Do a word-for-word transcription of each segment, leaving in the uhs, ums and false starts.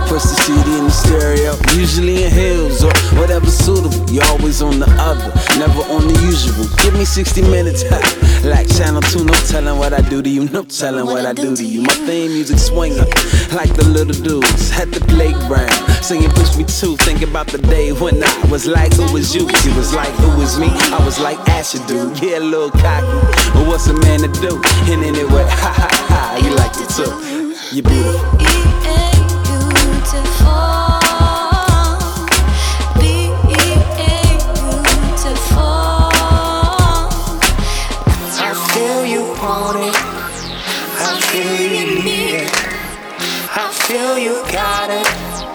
Push the C D in the stereo, usually in heels or whatever suitable. You always on the other, never on the usual. Give me sixty minutes, like Channel two. No telling what I do to you, no telling what I do to you. My theme music swinging like the little dudes at the playground, singing Push Me Too. Think about the day when I was like, who was you? You was like, who was me? I was like, Asher, dude. Yeah, a little cocky, but what's a man to do? And anyway, ha ha ha, you like it too. You're beautiful. I feel you got it.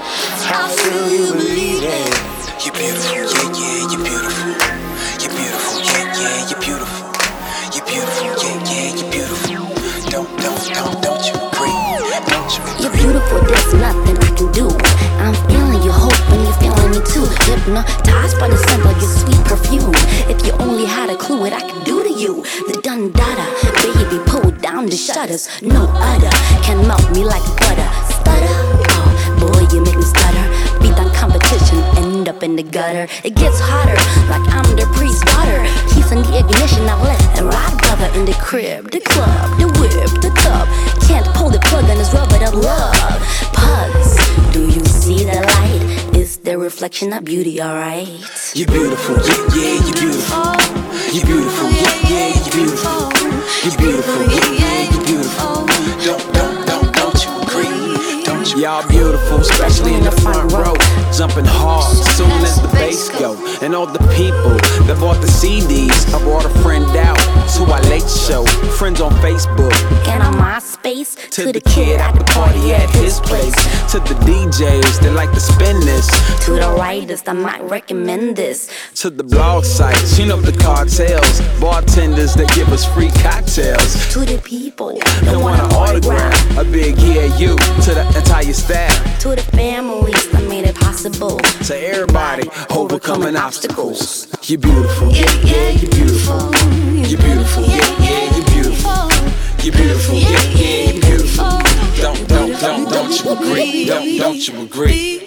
I feel you believe it. You're beautiful, yeah, yeah, you're beautiful. You're beautiful, yeah, yeah, you're beautiful. You're beautiful, yeah, yeah, you're beautiful. Don't, don't, don't, don't you agree? Don't you agree? You're beautiful, there's nothing I can do. I'm feeling your hope when you're feeling me too. Hypnotized by the scent of your sweet perfume. If you only had a clue what I could do to you. The dun dada, baby, pull down the shutters. No other can melt me like butter. Stutter, oh boy, you make me stutter. Beat down competition, end up in the gutter. It gets hotter, like I'm the priest's daughter. He's in the ignition, now let it ride, brother. In the crib, the club, the whip, the tub. Can't pull the plug on this rubber of love. Pugs, do you see the light? It's the reflection of beauty, alright? You're beautiful, yeah, yeah, you're beautiful. You're beautiful, yeah, yeah, you're beautiful. You're beautiful, yeah, yeah, you're beautiful. Don't, don't, don't, don't you agree? Don't you? Y'all beautiful, especially in the front row. Jumping hard, soon as the bass go. And all the people that bought the C Ds, I brought a friend out to our late show. Friends on Facebook and on MySpace. To, to the kid at the party at his place. To the D Js that like to spin this. To the writers that might recommend this. To the blog sites, you know the cartels. Bartenders that give us free cocktails. To the people that want an autograph. A big yeah you. To the entire staff. To the families that made it possible. To everybody overcoming obstacles. You're beautiful, yeah, yeah, you're beautiful. You're beautiful, yeah, yeah, you're beautiful. You're beautiful, yeah, yeah, you're beautiful. Don't, don't, don't, don't you agree? Don't, don't you agree?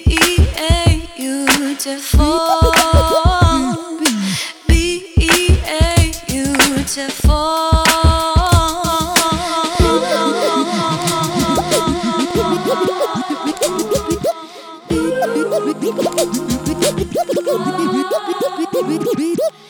Beautiful, beautiful.